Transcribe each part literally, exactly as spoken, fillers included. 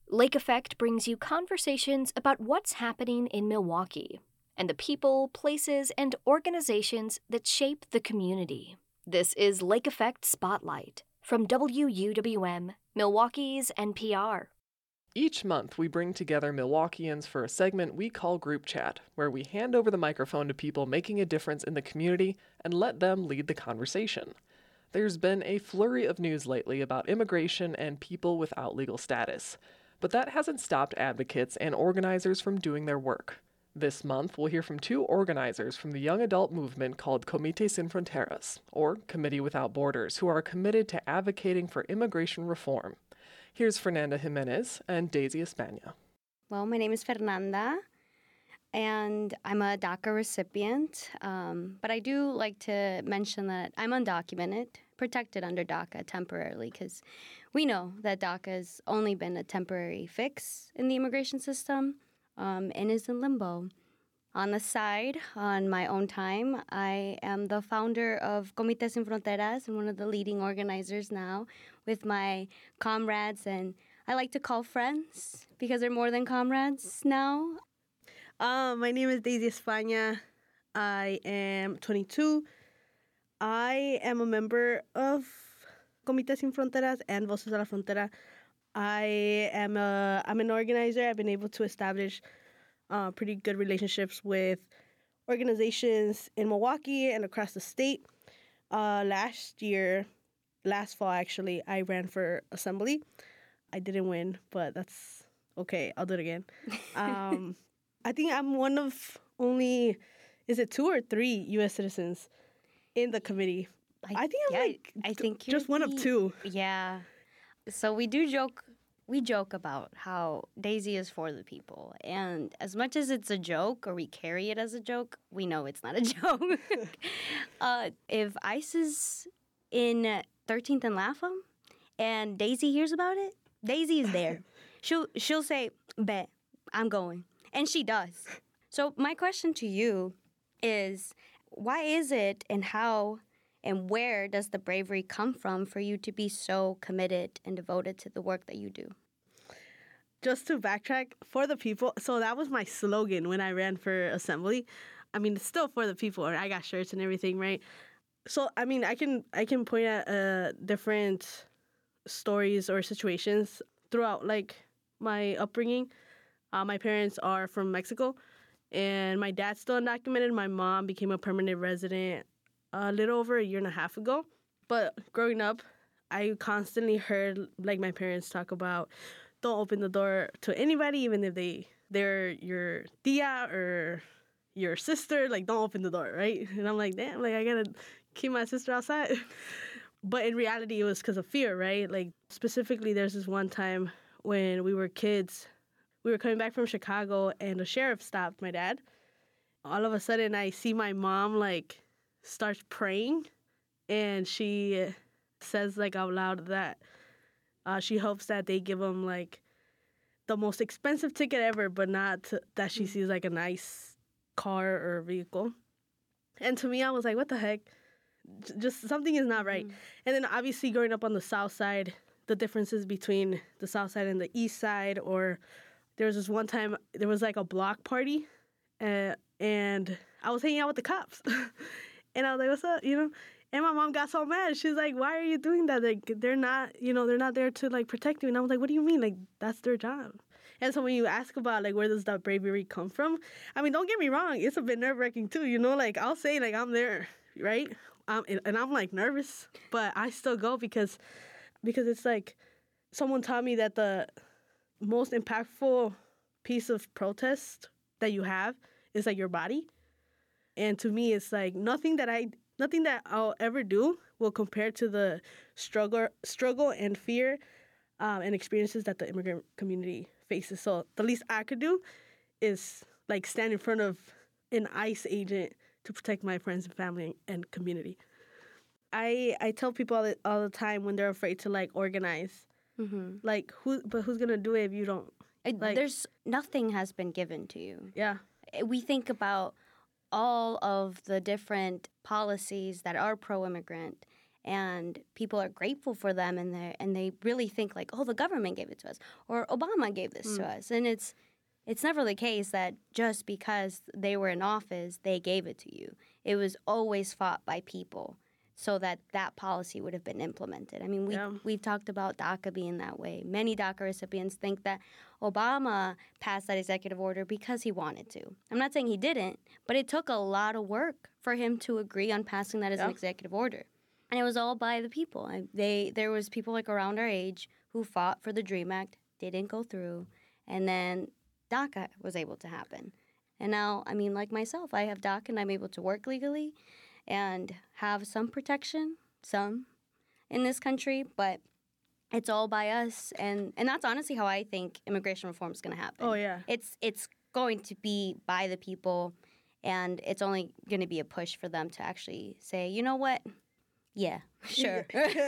Lake Effect brings you conversations about what's happening in Milwaukee and the people, places, and organizations that shape the community. This is Lake Effect Spotlight from W U W M, Milwaukee's N P R. Each month, we bring together Milwaukeeans for a segment we call Group Chat, where we hand over the microphone to people making a difference in the community and let them lead the conversation. There's been a flurry of news lately about immigration and people without legal status, but that hasn't stopped advocates and organizers from doing their work. This month, we'll hear from two organizers from the young adult movement called Comité Sin Fronteras, or Committee Without Borders, who are committed to advocating for immigration reform. Here's Fernanda Jimenez and Daisy España. Well, my name is Fernanda, and I'm a DACA recipient. Um, but I do like to mention that I'm undocumented, protected under DACA temporarily, because we know that DACA has only been a temporary fix in the immigration system um, and is in limbo. On the side, on my own time, I am the founder of Comité Sin Fronteras and one of the leading organizers now with my comrades, and I like to call friends because they're more than comrades now. Uh, my name is Daisy España. I am twenty-two. I am a member of Comité Sin Fronteras and Voces de la Frontera. I am a, I'm an organizer. I've been able to establish uh, pretty good relationships with organizations in Milwaukee and across the state. Uh, last year, last fall actually, I ran for assembly. I didn't win, but that's okay. I'll do it again. Um, I think I'm one of only, is it two or three U S citizens in the committee? I, I think I'm yeah, like I think just one the, of two. Yeah. So we do joke, we joke about how Daisy is for the people. And as much as it's a joke or we carry it as a joke, we know it's not a joke. uh, if ICE is in thirteenth and Lapham and Daisy hears about it, Daisy is there. she'll, she'll say, bet, I'm going. And she does. So my question to you is, why is it and how and where does the bravery come from for you to be so committed and devoted to the work that you do? Just to backtrack, for the people, so that was my slogan when I ran for assembly. I mean, it's still for the people. I got shirts and everything, right? So, I mean, I can I can point at uh, different stories or situations throughout, like, my upbringing. Uh, my parents are from Mexico, and my dad's still undocumented. My mom became a permanent resident a little over a year and a half ago. But growing up, I constantly heard, like, my parents talk about, don't open the door to anybody, even if they, they're your tia or your sister. Like, don't open the door, right? And I'm like, damn, like, I gotta keep my sister outside. But in reality, it was because of fear, right? Like, specifically, there's this one time when we were kids. We were coming back from Chicago, and the sheriff stopped my dad. All of a sudden, I see my mom, like, starts praying, and she says, like, out loud that uh, she hopes that they give him, like, the most expensive ticket ever, but not to, that she sees, like, a nice car or vehicle. And to me, I was like, what the heck? J- just something is not right. Mm. And then, obviously, growing up on the South Side, the differences between the South Side and the East Side, or there was this one time, there was, like, a block party, uh, and I was hanging out with the cops. And I was like, what's up, you know? And my mom got so mad. She's like, why are you doing that? Like, they're not, you know, they're not there to, like, protect you. And I was like, what do you mean? Like, that's their job. And so when you ask about, like, where does that bravery come from? I mean, don't get me wrong. It's a bit nerve-wracking, too, you know? Like, I'll say, like, I'm there, right? Um, and, and I'm, like, nervous. But I still go because, because it's, like, someone taught me that the most impactful piece of protest that you have is, like, your body. And to me, it's like nothing that I, nothing that I'll ever do will compare to the struggle, struggle and fear, um, and experiences that the immigrant community faces. So the least I could do is, like, stand in front of an ICE agent to protect my friends and family and community. I I tell people all the, all the time when they're afraid to, like, organize, mm-hmm. like, who, but who's gonna do it if you don't? Like, There's nothing has been given to you. Yeah. We think about all of the different policies that are pro-immigrant, and people are grateful for them, and they and they really think like, oh, the government gave it to us, or Obama gave this mm. to us, and it's it's never the case that just because they were in office they gave it to you. It was always fought by people so that that policy would have been implemented. I mean, we yeah. we've talked about DACA being that way. Many DACA recipients think that Obama passed that executive order because he wanted to. I'm not saying he didn't, but it took a lot of work for him to agree on passing that as yeah. an executive order. And it was all by the people. I, they There was people like around our age who fought for the DREAM Act, didn't go through, and then DACA was able to happen. And now, I mean, like myself, I have DACA and I'm able to work legally and have some protection, some, in this country, but it's all by us. And, and that's honestly how I think immigration reform is going to happen. Oh, yeah. It's, it's going to be by the people, and it's only going to be a push for them to actually say, you know what? Yeah, sure.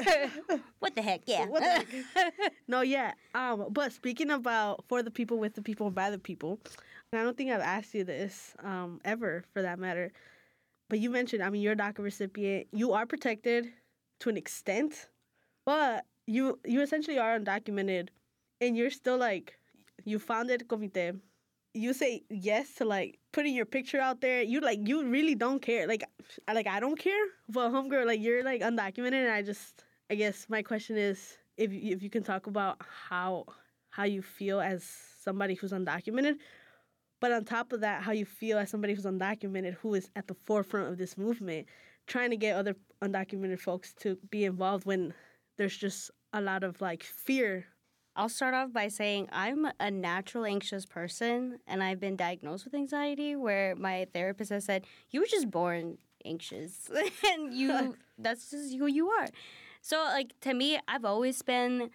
What the heck? Yeah. What the heck? No, yeah. Um, but speaking about for the people, with the people, by the people, and I don't think I've asked you this um, ever, for that matter. But you mentioned, I mean, you're a DACA recipient. You are protected to an extent, but you you essentially are undocumented, and you're still like, you founded Comité. You say yes to like putting your picture out there. You like you really don't care. Like I like I don't care. But homegirl, like you're like undocumented, and I just I guess my question is if you, if you can talk about how how you feel as somebody who's undocumented, but on top of that, how you feel as somebody who's undocumented who is at the forefront of this movement, trying to get other undocumented folks to be involved when there's just a lot of like fear. I'll start off by saying I'm a natural anxious person, and I've been diagnosed with anxiety where my therapist has said, you were just born anxious, and you that's just who you are. So, like, to me, I've always been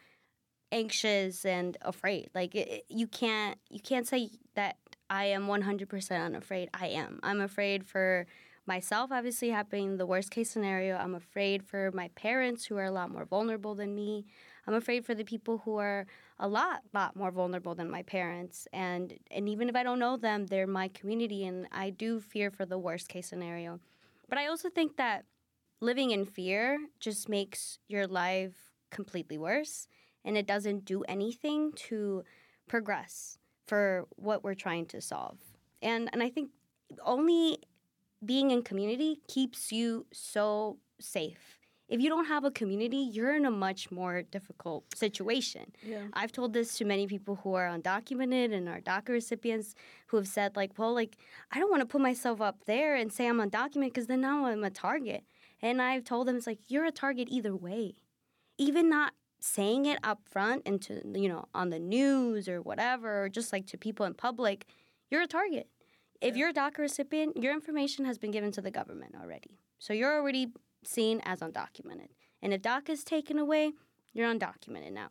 anxious and afraid. Like, it, you can't you can't say that I am one hundred percent unafraid. I am. I'm afraid for myself, obviously, happening the worst case scenario. I'm afraid for my parents, who are a lot more vulnerable than me. I'm afraid for the people who are a lot, lot more vulnerable than my parents. And and even if I don't know them, they're my community, and I do fear for the worst case scenario. But I also think that living in fear just makes your life completely worse, and it doesn't do anything to progress for what we're trying to solve. And and I think only being in community keeps you so safe. If you don't have a community, you're in a much more difficult situation. Yeah. I've told this to many people who are undocumented and are DACA recipients who have said, like, well, like, I don't want to put myself up there and say I'm undocumented because then now I'm a target. And I've told them, it's like, you're a target either way. Even not saying it up front and to, you know, on the news or whatever, or just like to people in public, you're a target. If you're a DACA recipient, your information has been given to the government already. So you're already seen as undocumented. And if DACA is taken away, you're undocumented now.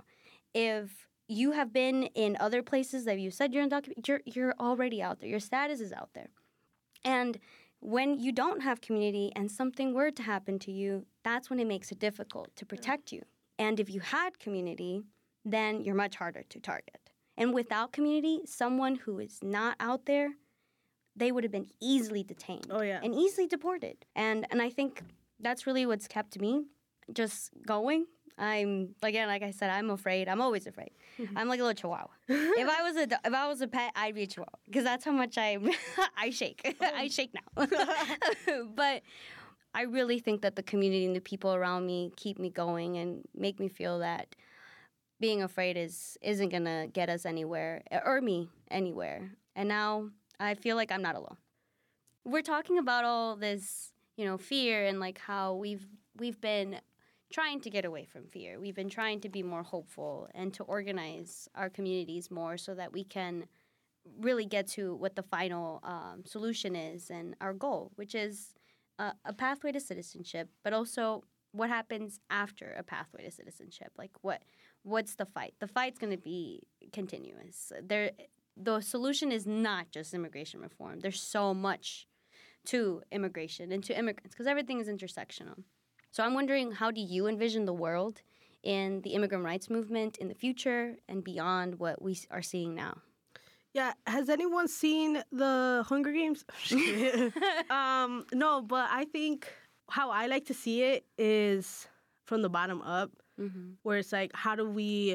If you have been in other places that you said you're undocumented, you're, you're already out there. Your status is out there. And when you don't have community and something were to happen to you, that's when it makes it difficult to protect you. And if you had community, then you're much harder to target. And without community, someone who is not out there, they would have been easily detained. Oh, yeah. And easily deported. And and I think that's really what's kept me just going. I'm, again, like I said, I'm afraid. I'm always afraid. Mm-hmm. I'm like a little chihuahua. if I was a if I was a pet, I'd be a chihuahua because that's how much I I shake. Oh. I shake now. But I really think that the community and the people around me keep me going and make me feel that being afraid is isn't gonna get us anywhere or me anywhere. And now I feel like I'm not alone. We're talking about all this, you know, fear and like how we've we've been trying to get away from fear. We've been trying to be more hopeful and to organize our communities more so that we can really get to what the final um, solution is and our goal, which is uh, a pathway to citizenship, but also what happens after a pathway to citizenship. Like what what's the fight? The fight's going to be continuous. There. The solution is not just immigration reform. There's so much to immigration and to immigrants because everything is intersectional. So I'm wondering, how do you envision the world in the immigrant rights movement in the future and beyond what we are seeing now? Yeah, has anyone seen the Hunger Games? um, no, but I think how I like to see it is from the bottom up, Mm-hmm. where it's like, how do we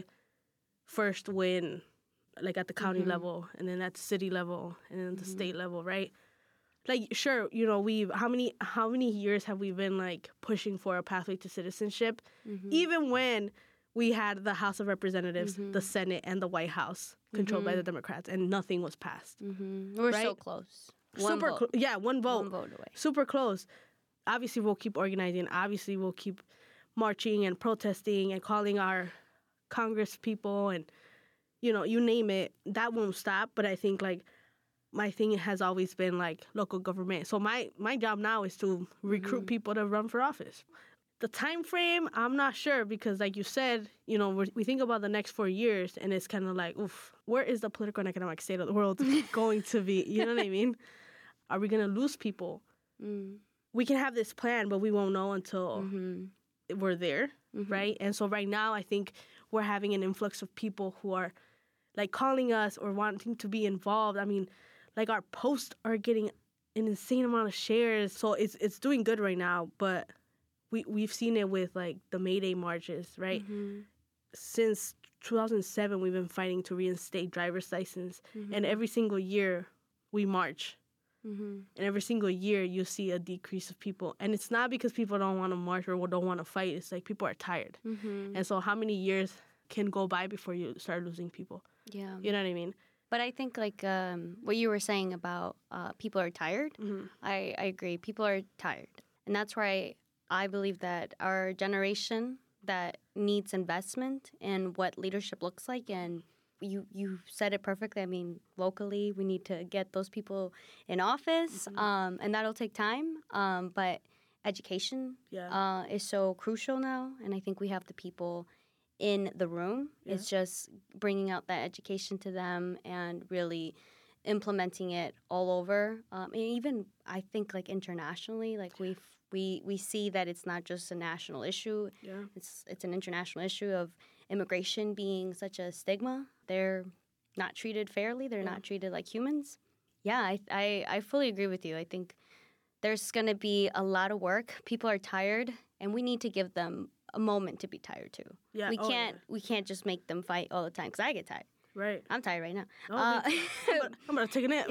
first win, like at the county Mhm. level, and then at the city level, and then at the Mhm. state level, right? Like, sure, you know, we've how many how many years have we been like pushing for a pathway to citizenship, Mm-hmm. even when we had the House of Representatives, the Mhm. Senate, and the White House controlled by Mhm. the Democrats, and nothing was passed. Mm-hmm. We're so Right? close. One Super, vote. clo- yeah, one vote, One vote away. super close. Obviously, we'll keep organizing. Obviously, we'll keep marching and protesting and calling our Congress people and, you know, you name it. That won't stop. But I think, like, my thing has always been, like, local government. So my, my job now is to recruit Mhm. people to run for office. The time frame, I'm not sure because, like you said, you know, we're, we think about the next four years and it's kind of like, oof, where is the political and economic state of the world going to be? You know what I mean? Are we going to lose people? Mm. We can have this plan, but we won't know until Mm-hmm. we're there, Mhm. right? And so right now, I think we're having an influx of people who are like calling us or wanting to be involved. I mean, like our posts are getting an insane amount of shares, so it's it's doing good right now. But we we've seen it with like the May Day marches, right? Mm-hmm. Since two thousand seven, we've been fighting to reinstate driver's license, Mm-hmm. and every single year we march. Mm-hmm. And every single year, you see a decrease of people. And it's not because people don't want to march or don't want to fight. It's like people are tired. Mm-hmm. And so how many years can go by before you start losing people? Yeah. You know what I mean? But I think like um, what you were saying about uh, people are tired. Mm-hmm. I, I agree. People are tired. And that's why I believe that our generation that needs investment in what leadership looks like, and you, you said it perfectly. I mean, locally, we need to get those people in office, Mhm. um, and that'll take time. Um, but education Yeah. uh, is so crucial now, and I think we have the people in the room. Yeah. It's just bringing out that education to them and really implementing it all over. Um, and even I think like internationally, like we we we see that it's not just a national issue. yeah. It's it's an international issue of immigration being such a stigma. They're not treated fairly. They're Yeah. not treated like humans. Yeah, I, I I fully agree with you. I think there's going to be a lot of work. People are tired, and we need to give them a moment to be tired too. Yeah. We Oh, can't yeah. we can't just make them fight all the time because I get tired. Right. I'm tired right now. Oh, Uh, me too. I'm, gonna, I'm gonna take a nap.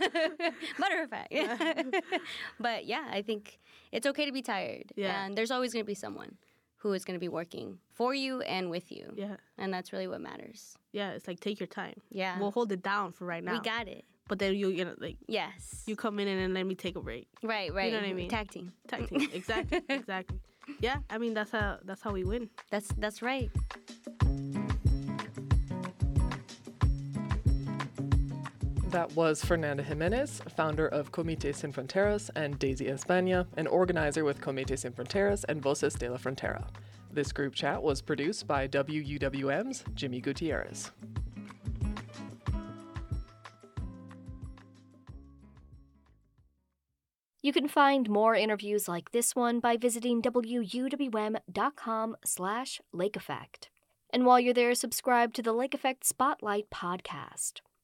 Matter of fact. But yeah, I think it's okay to be tired. Yeah. And there's always going to be someone who is going to be working for you and with you. yeah. And that's really what matters. Yeah. It's like, take your time. Yeah. We'll hold it down for right now. we got it. But then you, you know, like, Yes. you come in and then let me take a break. right, right. know what I mean? Tag team. Tag team. Exactly. Exactly. Yeah. I mean, that's how that's how we win. That's that's right. That was Fernanda Jimenez, founder of Comité Sin Fronteras, and Daisy España, an organizer with Comité Sin Fronteras and Voces de la Frontera. This group chat was produced by W U W M's Jimmy Gutierrez. You can find more interviews like this one by visiting W U W M dot com slash Lake Effect. And while you're there, subscribe to the Lake Effect Spotlight podcast.